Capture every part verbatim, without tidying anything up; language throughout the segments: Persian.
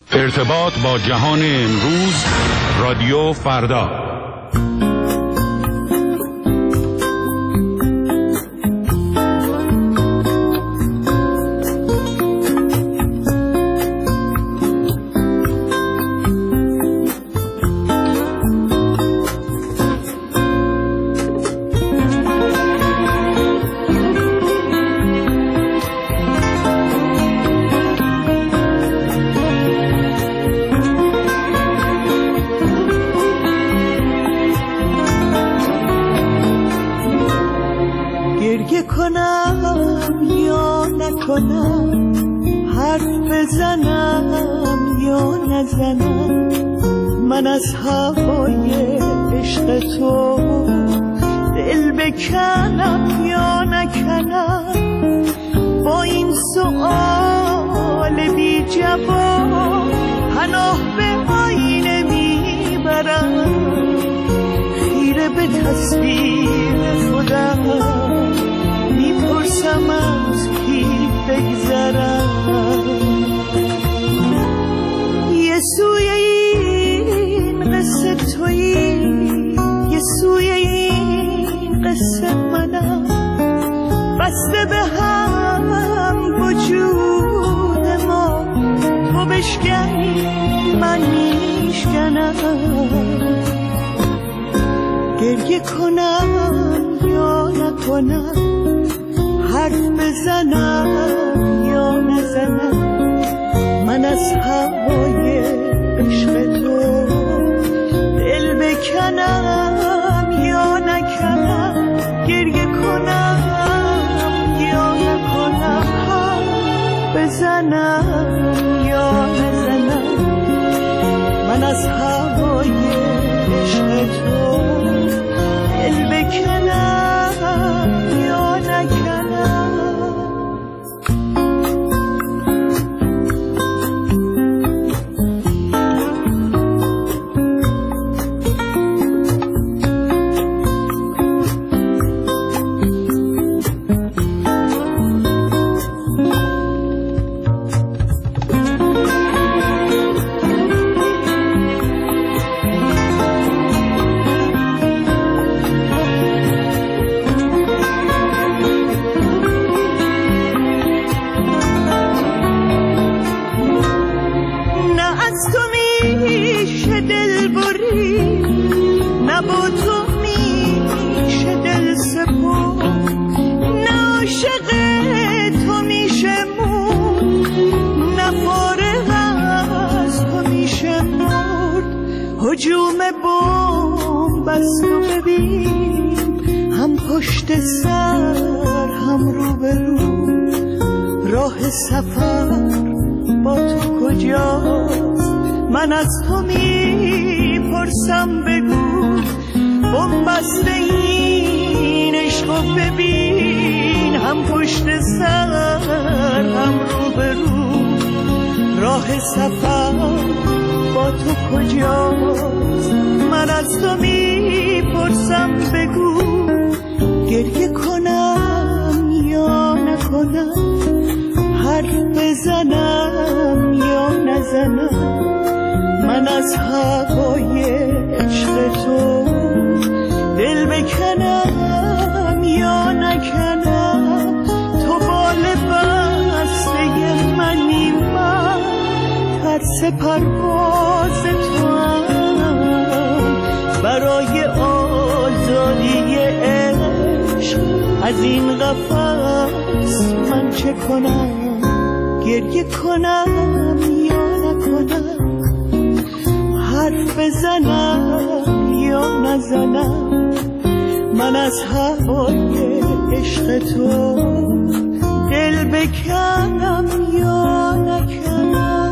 ارتباط با جهان امروز، رادیو فردا. من از هوای عشق تو دل بکنم یا نکنم، با این سؤال بی جواب پناه به آینه میبرم، خیره به تصویر خودم میپرسم از کی بگذرم. یه سوی این قصه تویی، یه سوی این قصه منم، بسته به هم وجود ما، تو بشکنی من میشکنم، گریه کنم یا نکنم، حرف بزنم یا نزنم، من از هوای عشق تو دل بکنم یا نکنم، گریه کنم یا نکنم، حرف بزنم یا نزنم، من از هوای عشق تو دل بکنم یا نکنم. هجوم بمب است و ببین، هم پشت سر هم رو به رو، راه سفر با تو کجاست؟ من از تو میپرسم بگو، بمب است این عشق و ببین، هم پشت سر هم رو به رو، راه سفر با تو کجاست؟ من از تو میپرسم بگو، گریه کنم یا نکنم، حرف بزنم یا نزنم، من از هوای عشق تو دل بکنم یا نکنم، تو بال بسته منی، من ترس پرواز تو هم، برای آزادی عشق از این قفس من چه کنم؟ گریه کنم یا نکنم، حرف بزنم یا نزنم، من از هوای عشق تو دل بکنم یا نکنم.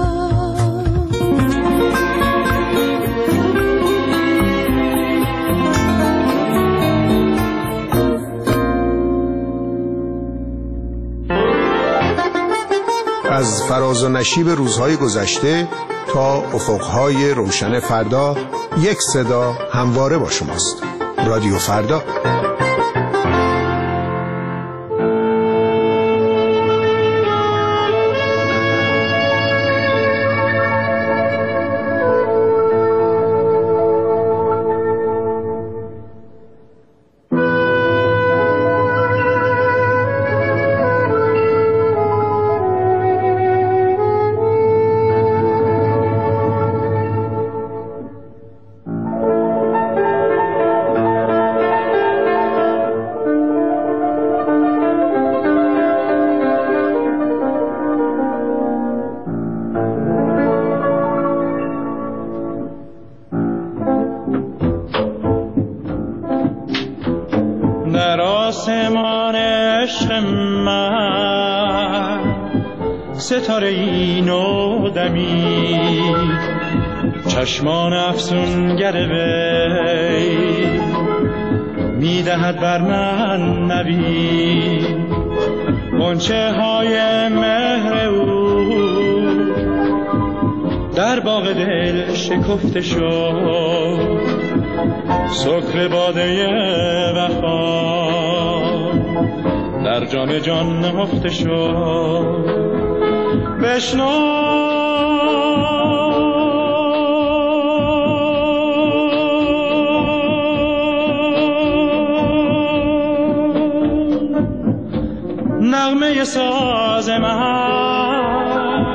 از فراز و نشیب روزهای گذشته تا افقهای روشن فردا، یک صدا همواره با شماست. رادیو فردا. ستاره این و دمید، چشمان افسونگر وی میدهد بر من نوید. غنچه های مهر او در باغ دل شکفته شد، سکر باده وفا در جام جان نهفته شد. بشنو نغمه ساز من،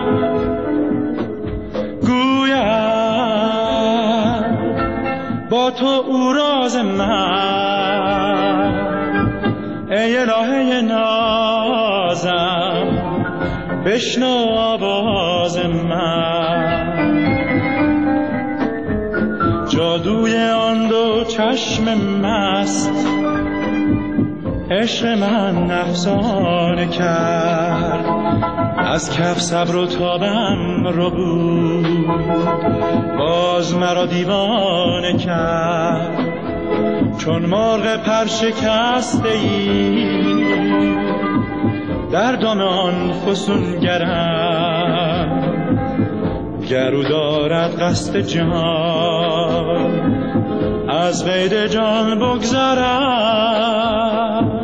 گویم با تو او راز من. ای الهه نازم بشنو آواز من. جادوی آن دو چشم مست عشق من افسانه کرد، از کف صبر و تابم رو بود، باز مرا دیوانه کرد. چون مرغ پر شکسته ای در دام آن فسونگرم، گرو دارد قصد جان از قید جان بگذرم.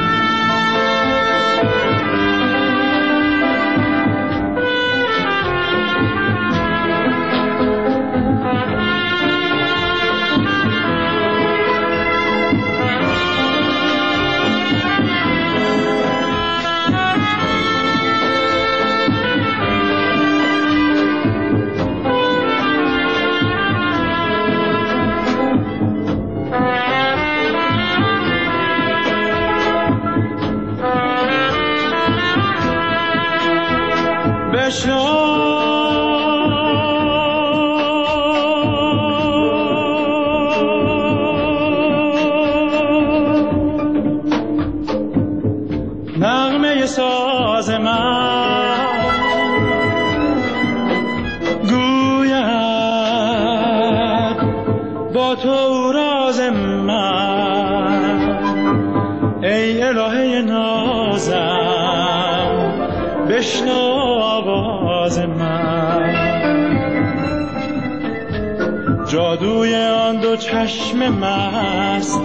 نغمه ساز من، گوید با تو راز من. ای الهه نازم بشنو آواز من. جادوی آن دو چشم مست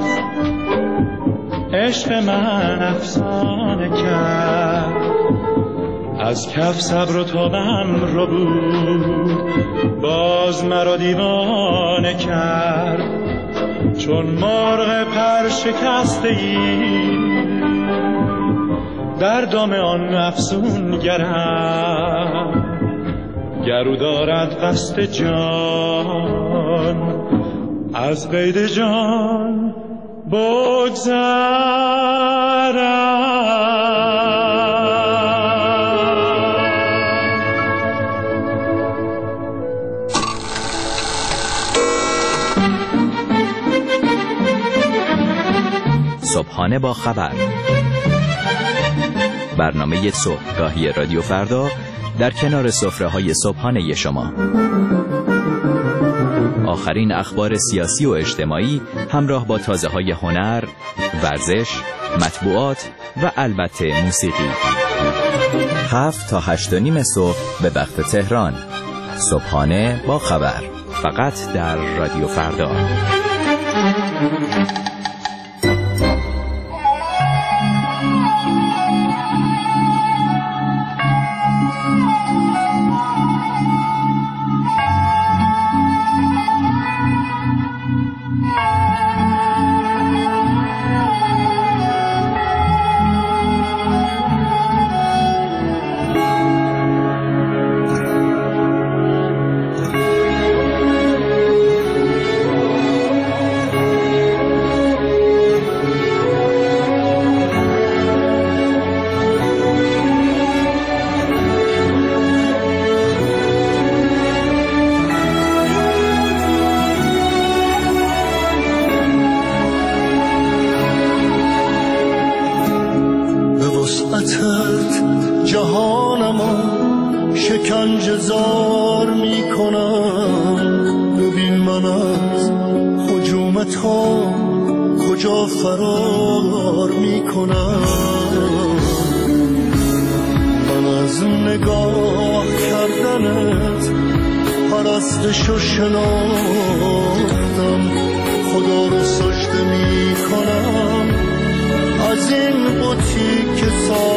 عشق من افسانه کرد، از کف صبر و تابم رو بود، باز مرا دیوانه کرد. چون مرغ پر شکسته ای در دام آن افسونگرم، گرو دارد قصد جان از قید جان بگذرم. صبحانه با خبر، برنامه صبحگاهی رادیو فردا در کنار سفره‌های صبحانه شما. آخرین اخبار سیاسی و اجتماعی همراه با تازه‌های هنر، ورزش، مطبوعات و البته موسیقی. هفت تا هشت و نیم صبح به وقت تهران. صبحانه با خبر، فقط در رادیو فردا. رنج زار می کنم. ببین من از هجوم تو کجا فرار می کنم. من از نگاه کردنت پرستش و شناختم. خدا رو سجده می کنم از این بوتی که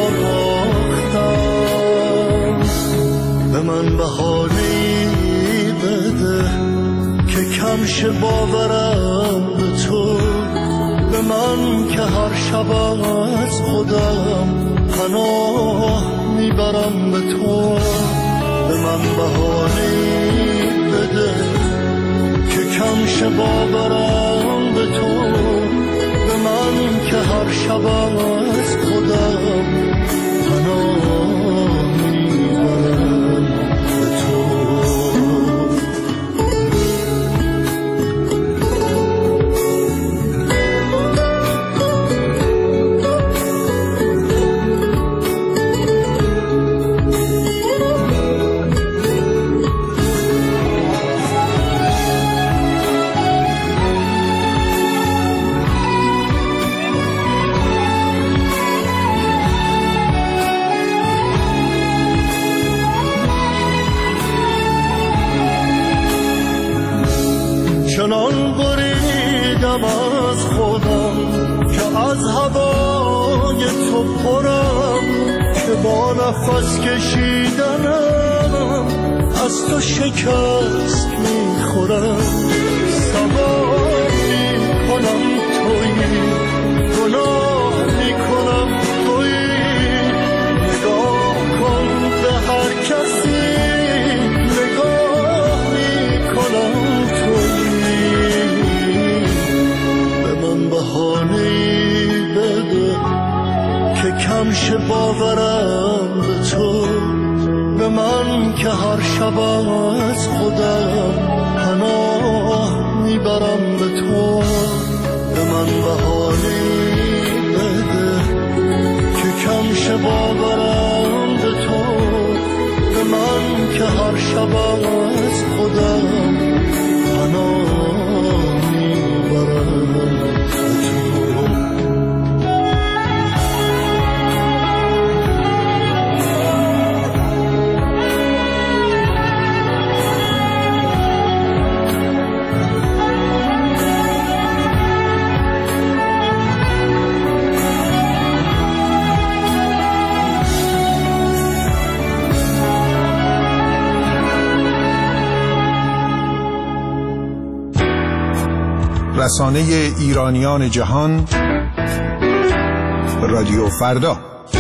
ساختم. به من بهانه‌ای بده که کم شه باورم به تو. به من که هر شب از خودم پناه میبرم به تو. به من بهانه‌ای بده که کم شه باورم به تو. به من که هر شب از خودم پناه میبرم به تو. چنان بریدم از خودم که از هوای تو پرم، که با نفس کشیدنم از تو شکست میخورم. سوار میکنم تویی، گناه میکنم تویی. نگاه کن به هر کسی، نگاه میکنم بهانه‌ای بده که کم شه باورم به تو. به من که هر شب از خودم پناه میبرم به تو. به من بهانه‌ای بده که کم شه باورم به تو. به من که هر شب از خودم پناه میبرم. رسانه ایرانیان جهان، رادیو فردا.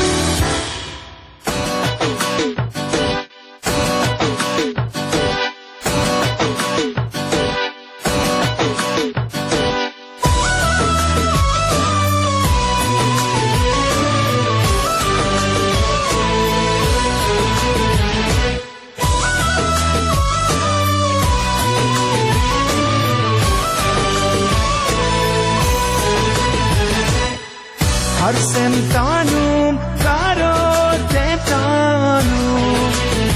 هر سمتانوم قرار دمتانوم،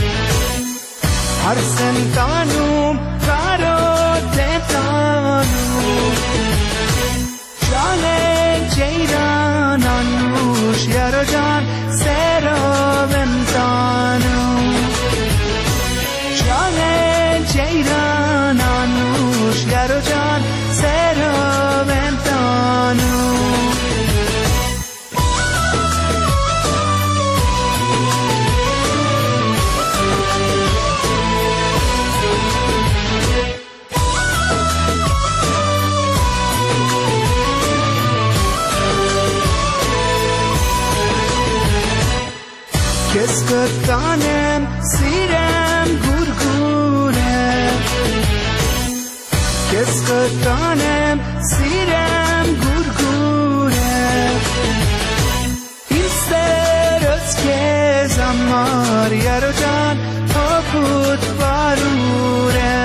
هر سمتانوم قرار دمتانوم. جان جیران آنوش یارو جان سرا بمتانوم. جان جیران آنوش یارو جان سرا بمتانوم. Keskatanem sirem gurgure, Keskatanem sirem gurgure. İsteros kezamar yarocan paput varure.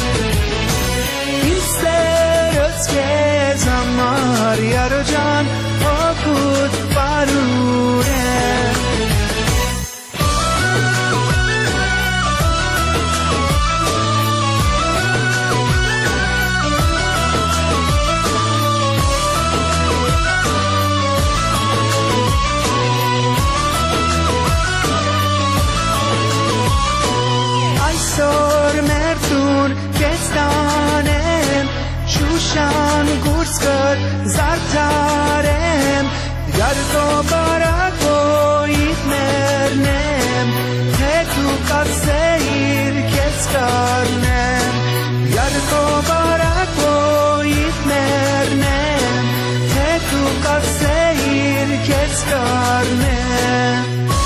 İsteros kezamar yarocan paput varure. Naksor merdun gestanem Shushan gurskar zartarem Yar to barakoit mernem Te tu kaseir keskarnem Yar to barakoit mernem Te tu kaseir keskarnem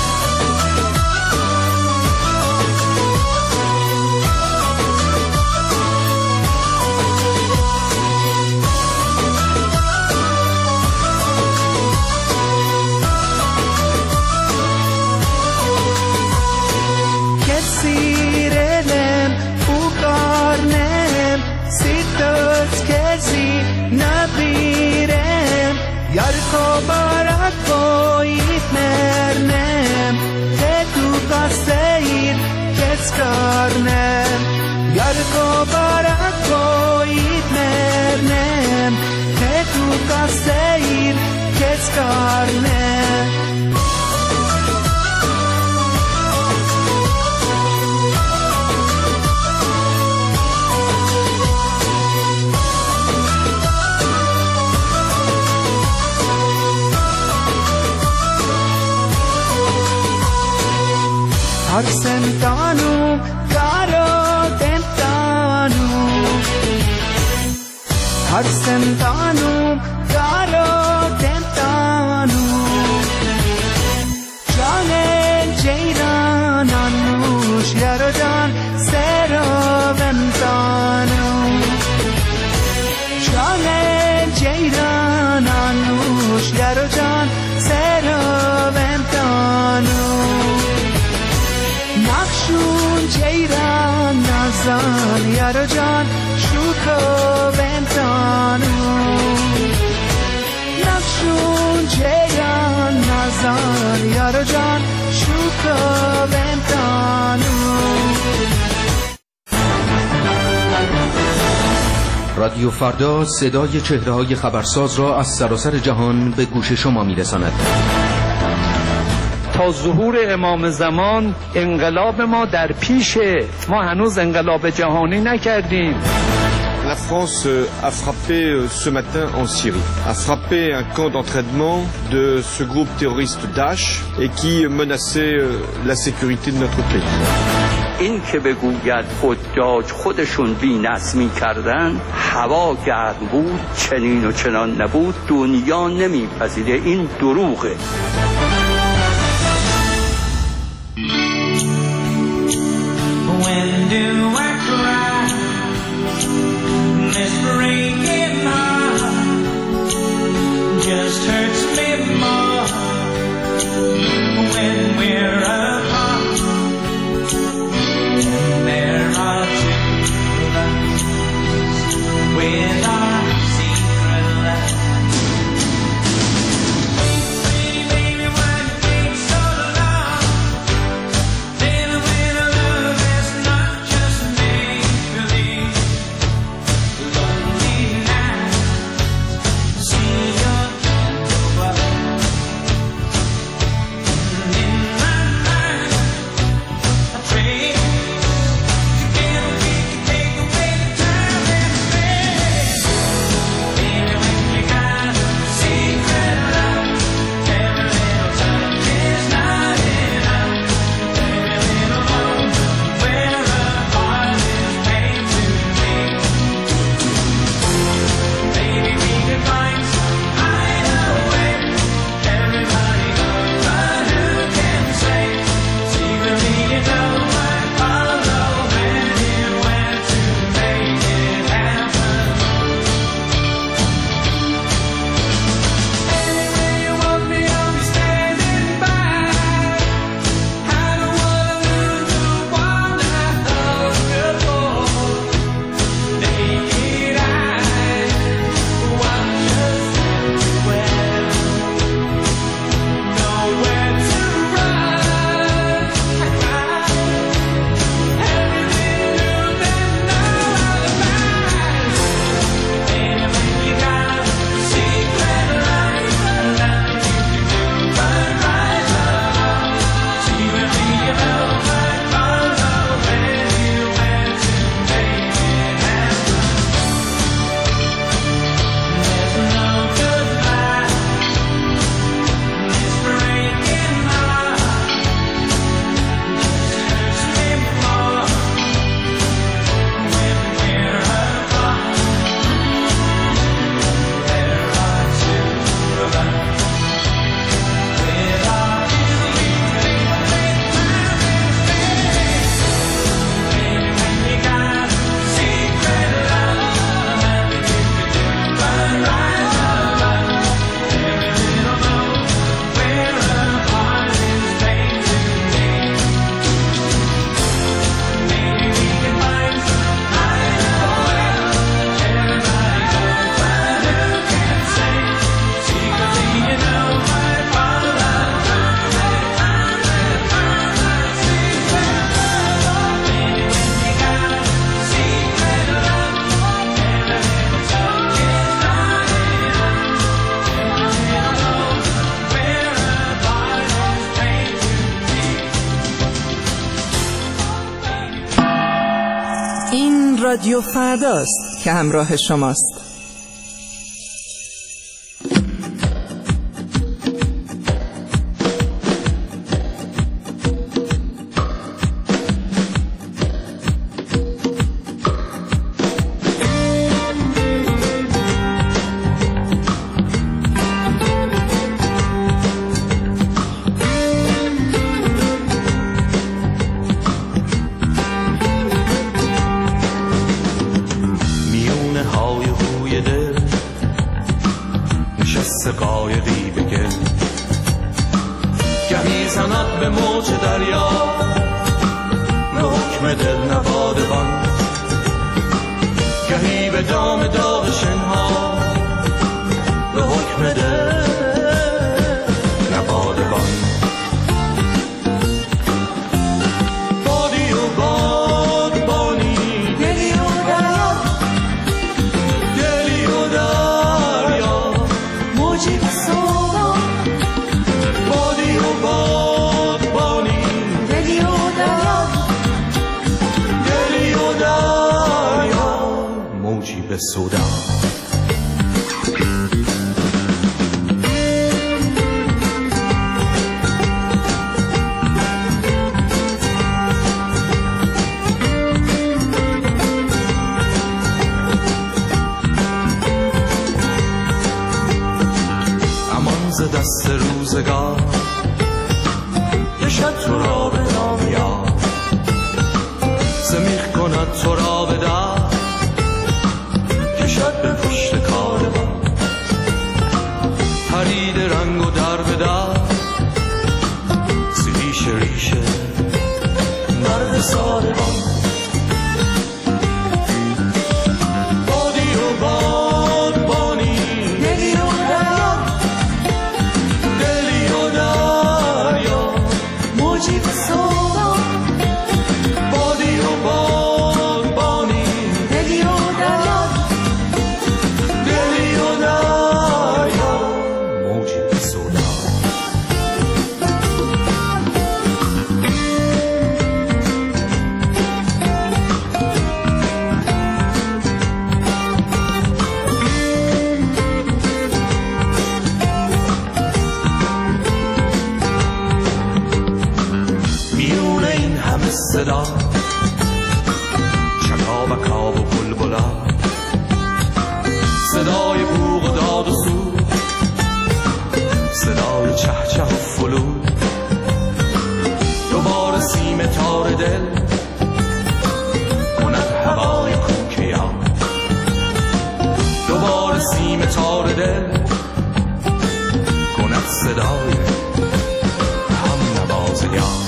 Yar ko barak koit mernem Te tu kaseir keskarnem Yar ko barak koit mernem Te tu kaseir keskarnem Har sentanu karo tentanu Har sentanu karo tentanu Jane jayran anush yaro jan sero ventanu Jane jayran anush yaro jan sero ventanu Nakshun jayran nazan yaro jan shuko ventanu Nakshun jayran nazan yaro jan shuko ventanu رادیو فردا صدای چهره‌های خبرساز را از سراسر جهان به گوش شما می‌رساند. تا ظهور امام زمان انقلاب ما در پیشه، ما هنوز انقلاب جهانی نکردیم. La France a frappé ce matin en Syrie, a frappé un camp d'entraînement de ce groupe terroriste Daesh et qui menaçait la sécurité de notre pays. این که بگوید حجاج خودشون بی‌نظم می‌کردن، هوا گرم بود، چنین و چنان نبود، دنیا نمی‌پذیره، این دروغه. When do I cry? This breaking heart just hurts me more when we're apart. There are two lives with our secret lives. Pretty baby, این رادیو فرداست که همراه شماست. دست روزگار یه شب تو را به نام یار زمیخ کند تو را به در کشد به پشت کاروان پرید رنگ و در به در سیریش ریشه مرد ساروان بادی و باد بانی دلی و دریا دلی و دریا موجی به سودا بادی و باد بانی دلی و دریا دلی و دریا موجی به سودا صدا چکاوکا و بلبلا صدای بوق و داد و سود صدای چهچه و فلود دوباره سیم تار دل کند هوای کوکیا دوباره سیم تار دل کند صدای هم نوازیا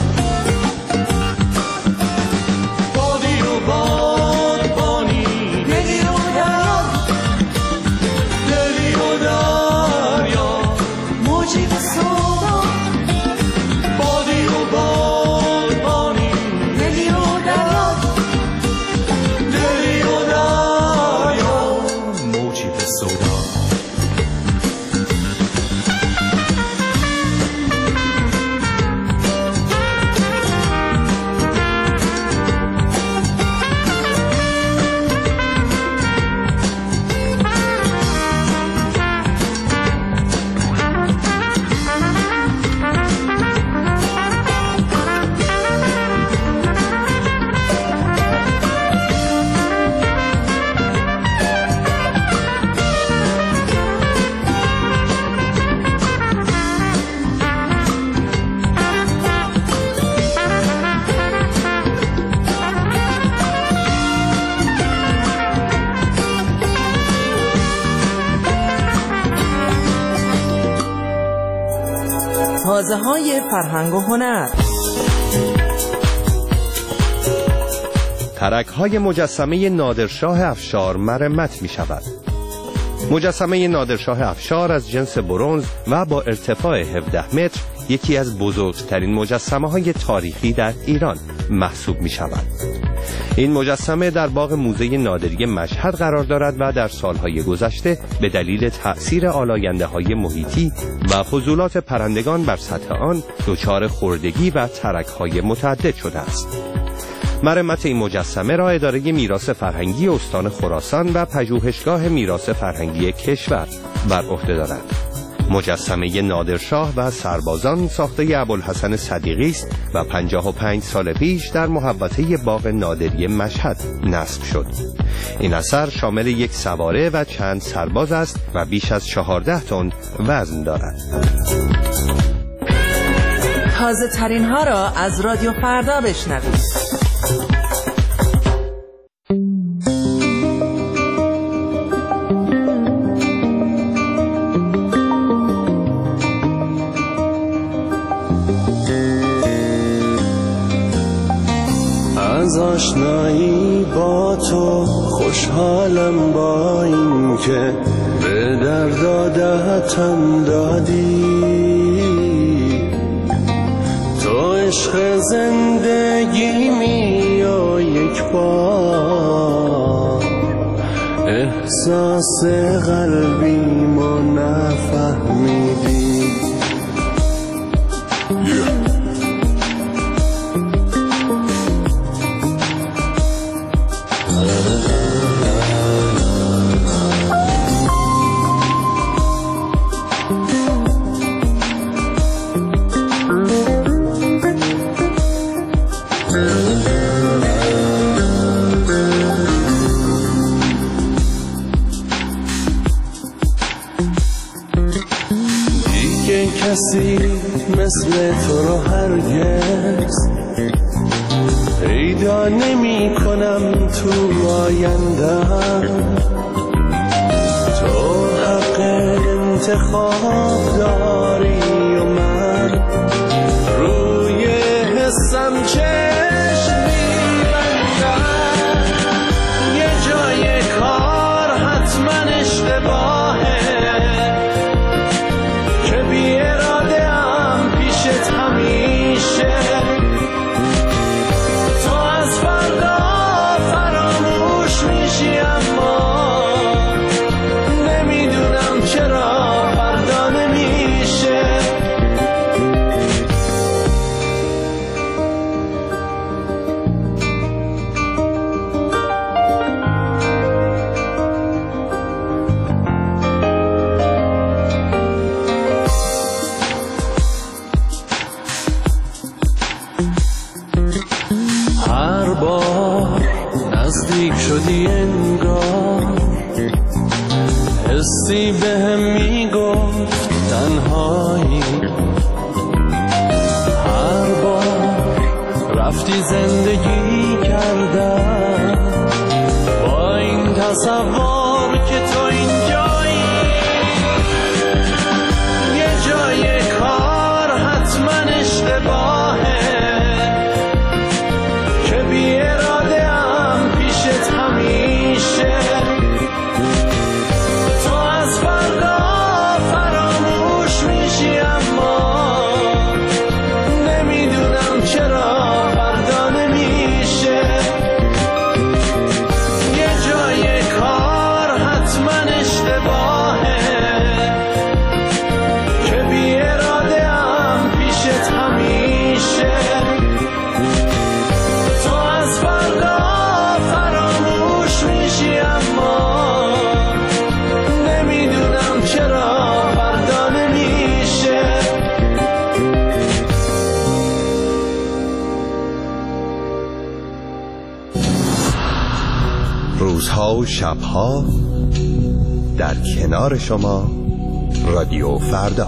تازه های فرهنگ و هنر. ترک های مجسمه نادرشاه افشار مرمت می شود. مجسمه نادرشاه افشار از جنس برنز و با ارتفاع هفده متر یکی از بزرگترین مجسمه های تاریخی در ایران محسوب می شود. این مجسمه در باغ موزه نادری مشهد قرار دارد و در سالهای گذشته به دلیل تأثیر آلاینده های محیطی و فضولات پرندگان بر سطح آن دچار خردگی و ترک های متعدد شده است. مرمت این مجسمه را اداره میراث فرهنگی استان خراسان و پژوهشگاه میراث فرهنگی کشور بر عهده دارد. مجسمه نادرشاه و سربازان ساخته ابوالحسن صدیقی است و پنجاه و پنج سال پیش در محوطه باغ نادری مشهد نصب شد. این اثر شامل یک سواره و چند سرباز است و بیش از چهارده تن وزن دارد. تازه ترین ها را از رادیو فردا بشنوید. از آشنایی با تو خوشحالم، با این که به درد عادتم دادی. تو عشق زندگیمی و یک بار احساس قلبیمو نفهمیدی. کسی مثل تو رو هرگز پیدا نمی کنم تو آیندم. تو حق انتخاب داری و من روی حسم چشم می‌بندم. یه جای کار حتما اشتباهه که بی اراده هم پیشت همیشه. تو از فردا فراموش میشی اما نمیدونم چرا فردا نمیشه. هر بار نزدیک شدی انگار حسی بهم میگفت تنهایی. هر بار رفتی زندگی کردم با این تصور که تو اینجایی. یه جای کار حتما اشتباهه که بی اراده هم پیشت همیشه. تو از فردا فراموش میشی اما نمیدونم چرا فردا نمیشه. یه جای کار حتما اشتباهه که بی اراده هم پیشت همیشه. تو از فردا فراموش میشی اما نمیدونم چرا فردا نمیشه. روزها و شبها در کنار شما رادیو فردا.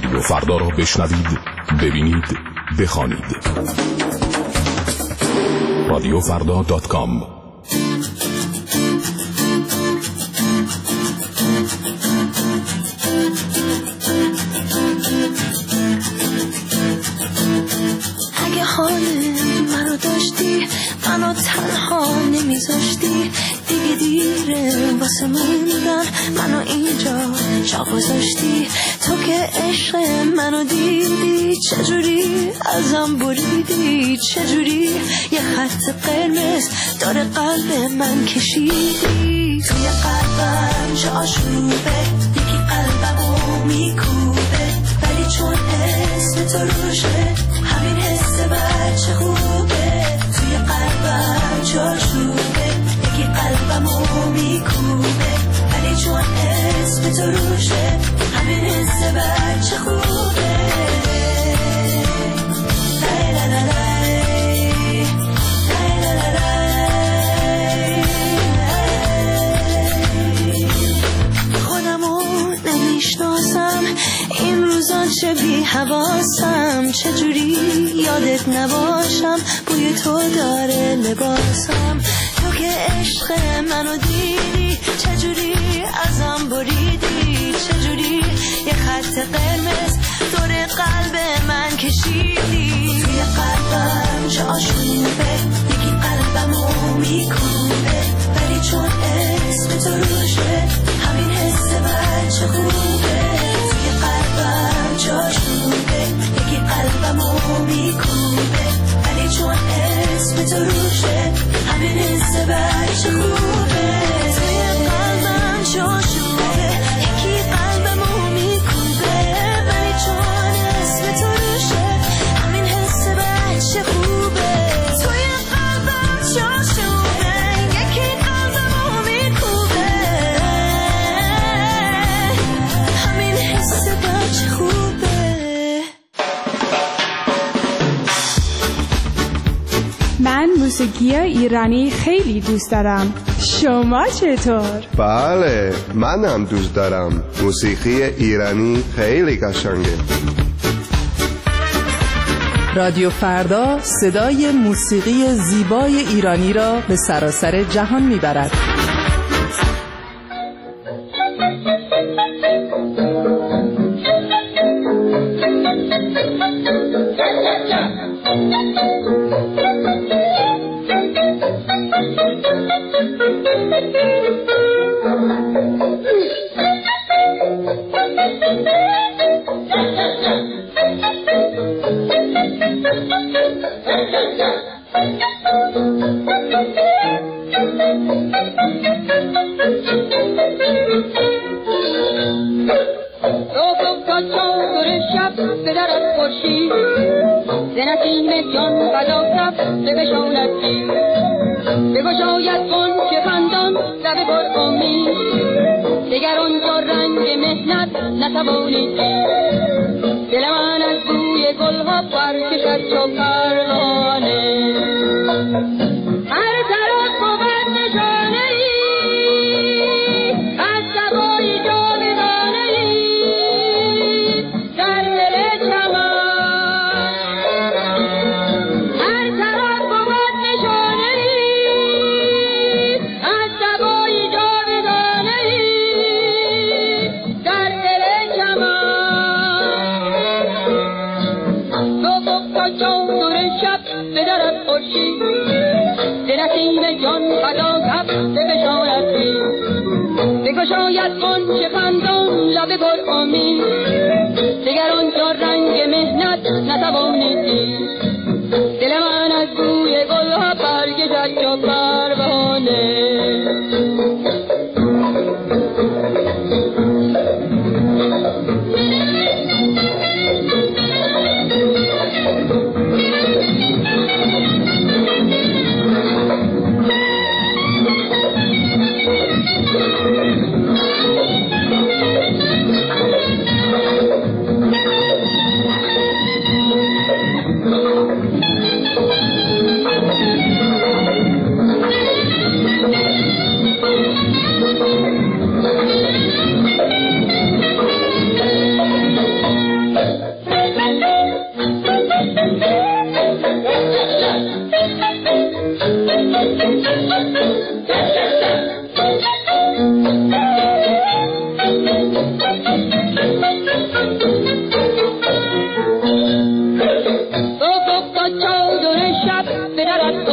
رادیو فردا را بشنوید، ببینید، بخوانید. رادیو فردا دات کام. اگه حال منو داشتی، منو تنها نمیذاشتی، دیگه دیره واسه موندن، منو اینجا جا گذاشتی. تو که عشق منو دیدی، چجوری ازم بریدی، چجوری یه خط قرمز داره قلب من کشیدی. توی قلبم چه آشوبه، یکی قلبمو میکوبه، ولی چون اسم تو روشه همین حس بچه خوبه. توی قلبم چه آشوبه، یکی قلبمو میکوبه، ولی چون اسم تو روشه همین حس بچه خوبه. لای لای لای لای، لای لای لای. خودمو نمیشناسم این روزا، چه بی حواسم، چجوری یادت نباشم، بوی تو داره لباسم. تو که عشق منو دیدی، چجوری ازم بریدی، چجوری یه خط قرمز دور قلب من کشیدی. توی قلبم چه آشوبه، یکی قلبمو میکوبه، ولی چون اسم تو روشه همین حس بچه خوبه. توی قلبم چه آشوبه، یکی قلبمو میکوبه، ولی چون اسم تو روشه همین حس بچه خوبه. توی قلبم چه آشوبه، یکی قلبمو میکوبه، ولی چون اسم تو روشه همین حس بچه خوبه. توی قلبم چه آشوبه، یکی قلبمو میکوبه، همین حس بچه خوبه. من موسیقی ایرانی خیلی دوست دارم. شما چطور؟ بله، منم دوست دارم. موسیقی ایرانی خیلی قشنگه. رادیو فردا صدای موسیقی زیبای ایرانی را به سراسر جهان میبرد.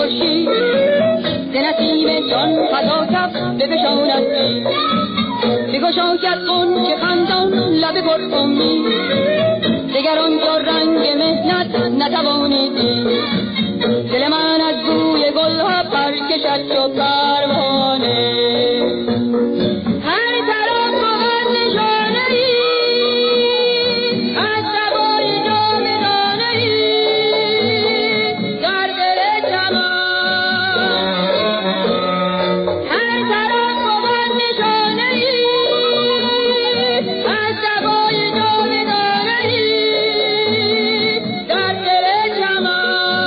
خورشید ز نسیم جان فدا کف بفشاند بگشاید غنچه خندان لب پر امید دگر آنجا رنگ مهنت نتوانید دل من از بوی گلها برکشد چو پروانه هر طرف بود نشانه‌ای از سبای جاودانه‌ای در دل چمن هر طرف بود نشانه‌ای از سبای جاودانه‌ای در دل چمن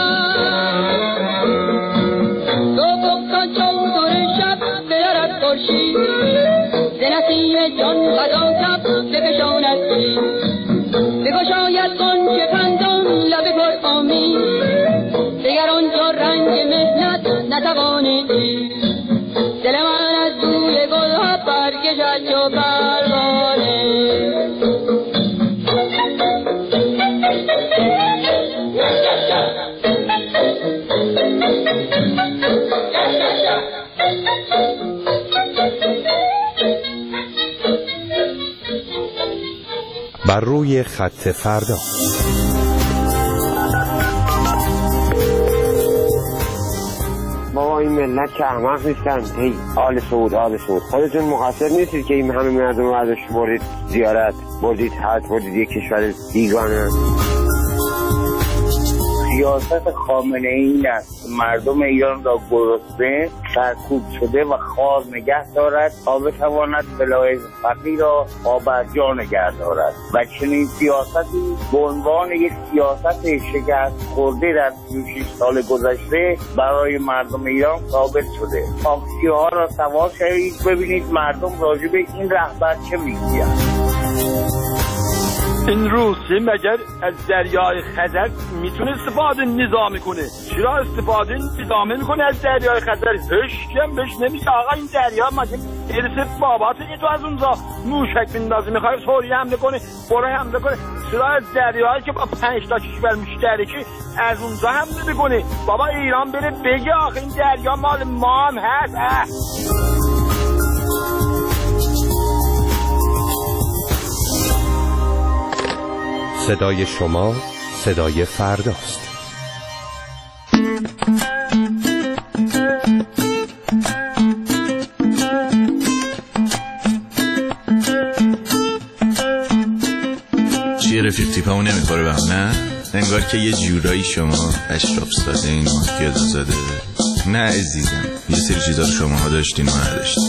ز نسیم جان فدا کف بفشاند بگشاید غنچه خندان لب پر امید دگر آنجا رنگ مهنت نتوانید دل من از بوی گلها برکشد چو پروانه بر روی خط فردا. بابا این ملت که احمق نیستن. هی آل سعود آل سعود خودتون مقصر نیستید که این همه مردم رو ازش برید زیارت، بردید حج، بردید یک کشور بیگانه. سیاست خامنه ای این است مردم ایران را گرسنه سرکوب شده و خوار نگه دارد تا بتواند بلای فقیر را پابرجا نگه دارد و چنین سیاستی به عنوان یک سیاست شکست خورده در سی و شش سال گذشته برای مردم ایران ثابت شده. تاکسی ها را سوار شوید ببینید مردم راجع به این رهبر چه میگویند. این روسیه مگر از دریای خزر میتونه استفاده نظامی کنه؟ چرا استفاده نظامی میکنه از دریای خزر؟ هیچ کم بهش نمیشه. آقا این دریا مگه ارث بابات تو از اونجا موشک بندازی میخوای سوریه حمله کنه برای حمله کنه؟ چرا از دریایی که با پنج تا کشور مشترکی از اونجا حمله میکنه؟ بابا ایران بره بگه آقا این دریا مال ما هم هست. اه. صدای شما صدای فرداست. چیه رفیق تیپمو نمیخوره به هم نه؟ انگار که یه جورایی شما اشراف زاده این مارکیز زاده. نه عزیزم یه سری چیزا رو شما ها داشتین و نداشتین.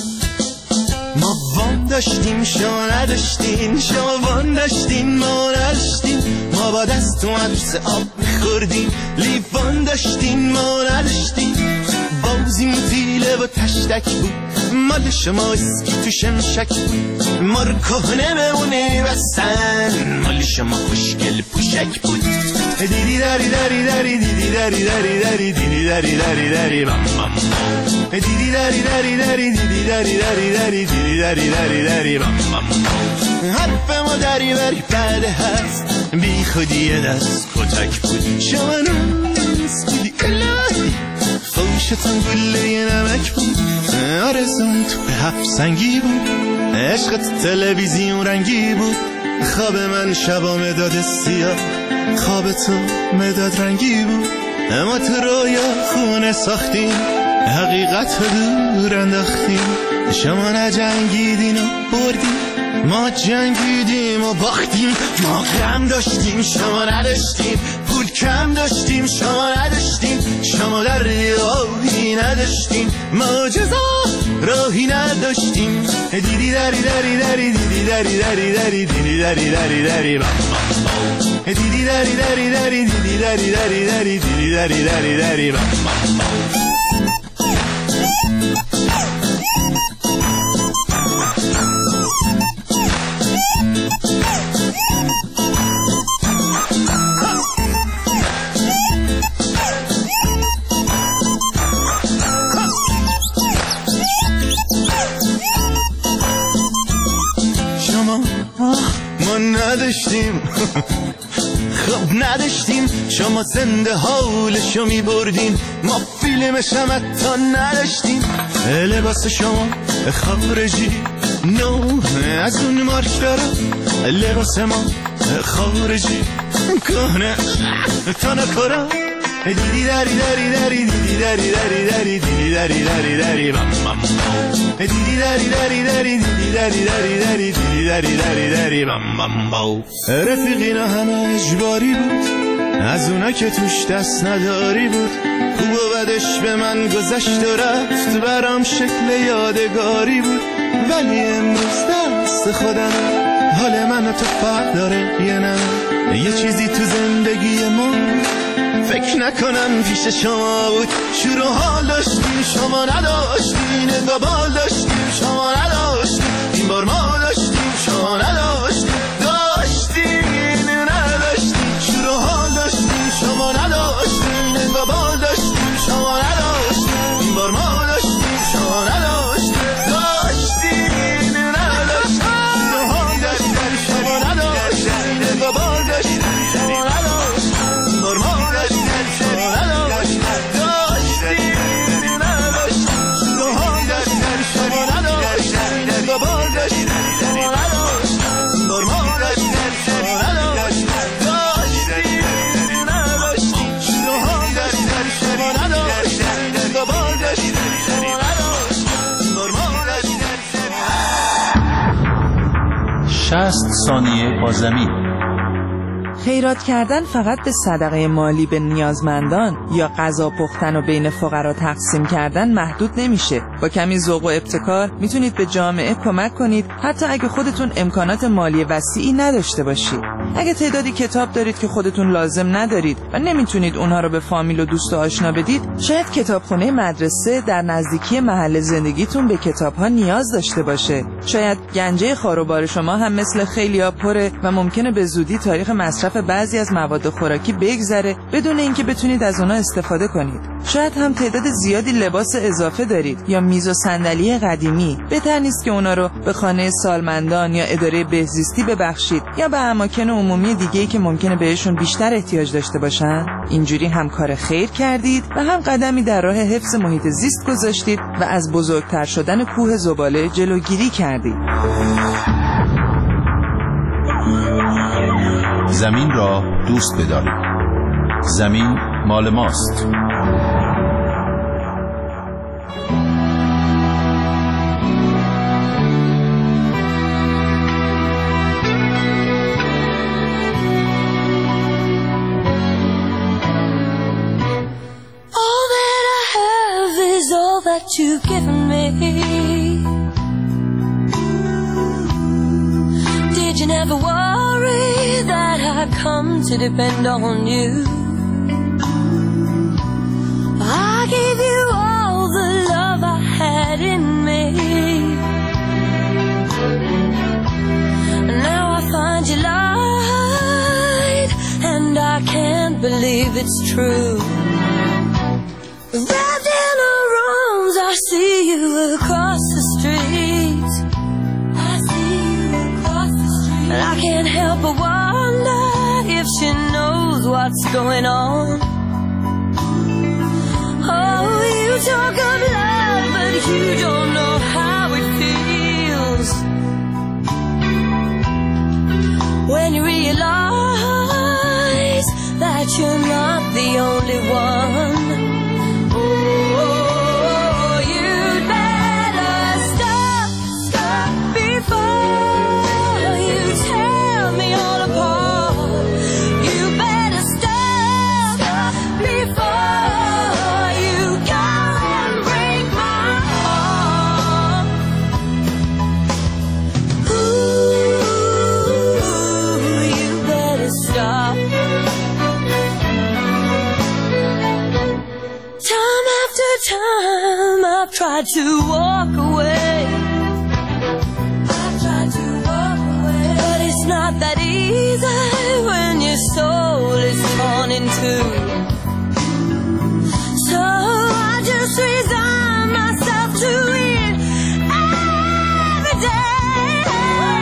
ما وان داشتیم شما نداشتین، شما وان داشتین ما نداشتین. ما با دست تو عروس آب میخوردیم، لیوان داشتین ما نداشتین. بازیم فیله و تشتک بود، مال شما اسکی تو شمشک بود. ما رو کهنه بمونه بستن، مال شما خوشگل پوشک بود. دیدی داری داری داری دیدی داری داری داری دیدی داری داری داری بام بام دیدی داری داری داری دیدی داری داری داری دیدی داری داری داری بام بام حرف ما داری بری بعد هست بی خودی دست کتک بود. شما نوز بودی الهی خوشتم گله نمک بود. آرزون تو به هفت سنگی بود، عشقت تلویزیون رنگی بود. خواب من شبا مداد سیاه، خواب تو مداد رنگی بود. اما تو رویا خونه ساختیم، حقیقت رو دور انداختیم. شما نجنگیدین و بردیم، ما جنگیدیم و باختیم. ما غم داشتیم شما نداشتیم، پول کم داشتیم شما نداشتیم. شما در راهی نداشتیم، ما جزا راهی نداشتیم. دیدی داری داری داری دیدی داری داری داری دیدی داری داری داری بام بام دیدی داری داری داری دیدی داری داری داری دیدی داری داری داری بام بام. شما ما نداشتیم، خب نداشتیم. شما زنده حالشو میبردین، ما فیلمش هم حتی نداشتیم. لباس شما خارجی نو از اون مارکدارا، لباس ما خارجی کنه تا نکارا. دیدی داری داری داری دیدی داری داری داری دیدی داری داری داری بام بام دیدی داری داری داری دیدی داری داری داری دیدی داری داری داری بام بام باو. رفیقینا همه اجباری بود، از اونا که توش دست نداری بود. خوب و بدش به من گذشت و رفت، برام شکل یادگاری بود. ولی امروز دست خودم، حال من و تو فرق داره یه نه. یه چیزی تو زندگی ما فکر نکنم پیش شما بود. شور و حال داشتیم شما نداشتین، نگاه بال داشتیم شما نداشتین، این بار ما داشتیم شما نداشتین. داشتین نداشتین، شور و حال داشتیم شما نداشتین، نگاه بال داشتیم شما نداشتین، این بار ما داشتیم شما نداشتین. داشتین نداشتین، شور و حال داشتیم شما نداشتین، نگاه بال داشتیم شما نداشتین، این بار ما شصت ثانیه با زمین. خیرات کردن فقط به صدقه مالی به نیازمندان یا غذا پختن و بین فقرا تقسیم کردن محدود نمیشه. با کمی ذوق و ابتکار میتونید به جامعه کمک کنید، حتی اگه خودتون امکانات مالی وسیعی نداشته باشید. اگه تعدادی کتاب دارید که خودتون لازم ندارید و نمیتونید اونها رو به فامیل و دوست و آشنا بدید، شاید کتابخونه مدرسه در نزدیکی محل زندگیتون به کتاب‌ها نیاز داشته باشه. شاید گنجه خاروبار شما هم مثل خیلیا پره و ممکنه به زودی تاریخ مصرف بعضی از مواد خوراکی بگذره بدون اینکه بتونید از اونها استفاده کنید. شاید هم تعداد زیادی لباس اضافه دارید یا میز و صندلی قدیمی. بهتر نیست که اونا رو به خانه سالمندان یا اداره بهزیستی ببخشید یا به اماکن عمومی دیگه‌ای که ممکنه بهشون بیشتر احتیاج داشته باشن. اینجوری هم کار خیر کردید و هم قدمی در راه حفظ محیط زیست گذاشتید و از بزرگتر شدن کوه زباله جلوگیری کردید. زمین را دوست بدارید. زمین مال ماست. All that I have is all that you've given me. Did you never worry that I've come to depend on you? I gave you all the love I had in me. Now I find you lied, and I can't believe it's true. Wrapped in her arms, I see you across the street. I see you across the street, and I can't help but wonder if she knows what's going on. Oh, you talk of love, but you don't know how it feels when you realize that you're not the only one. Oh, you'd better stop, stop before you tear me all apart. You better stop, stop before you go and break my heart. Ooh, you better stop. Time after time I've tried to walk away. I've tried to walk away, but it's not that easy when your soul is torn in two. So I just resign myself to it every day.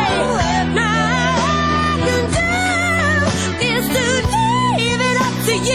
Now all I can do is to leave it up to you.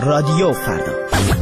رادیو فردا.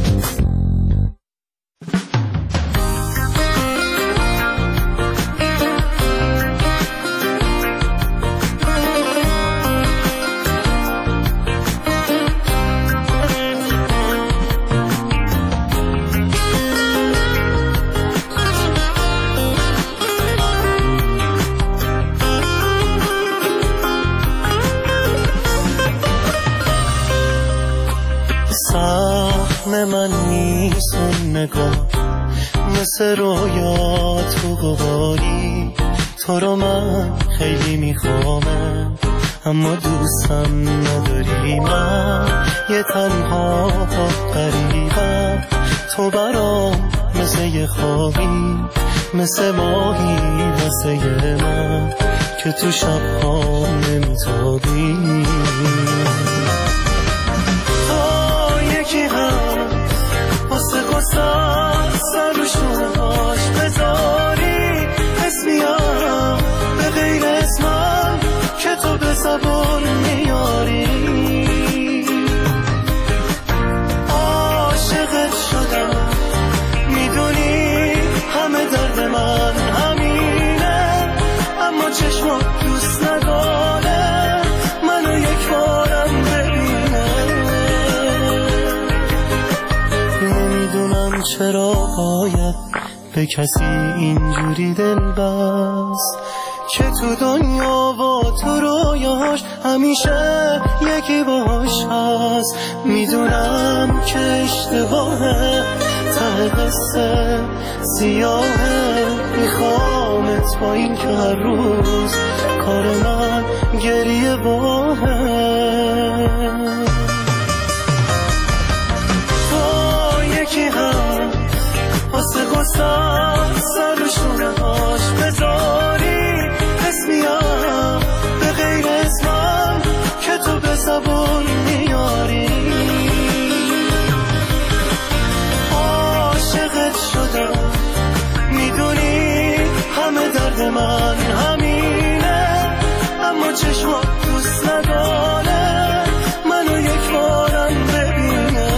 من نیست اون نگاه مثل رویا تو گواری، تو رو من خیلی میخوامم اما دوستم نداری. من یه تنها غریبم، تو برام مثل یه خوابی، مثل ماهی واسه من که تو شبها نمیتابی. یکی هم واسه گستر سر و شونهاش بذاری، اسمیم به غیر اسمم که تو به زبان میاری. عاشقت شدم میدونی همه درد من همینه، اما چشمات دوست نداره منو یک بارم ببینه. نمیدونم چرا باید به کسی اینجوری دل بست که تو دنیا و تو رویاش همیشه یکی باش هست. میدونم که اشتباهه، ته قصه سیاهه، میخوامت با این که هر روز کار من گریه باهه. یکی هم واسه گستر سر و شونهاش بذاری، اسمیم به غیر اسمم که تو به زبون میاری. عاشقت شدم میدونی همه درد من همینه، اما چشمات دوست نداره منو یک بارم ببینه.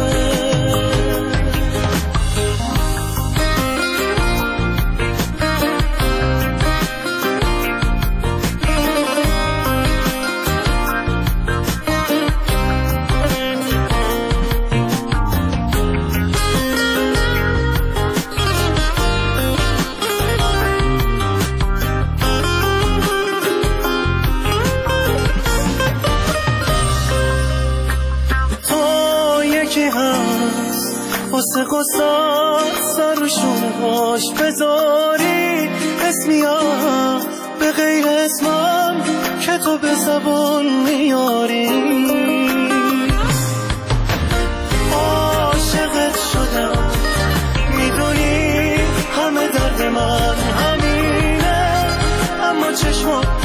واسه قصد سر و شونهاش بذاری، اسمیم به غیر اسمم که تو به زبان میاری. عاشقت شدم میدونی همه درد من همینه، اما چشمات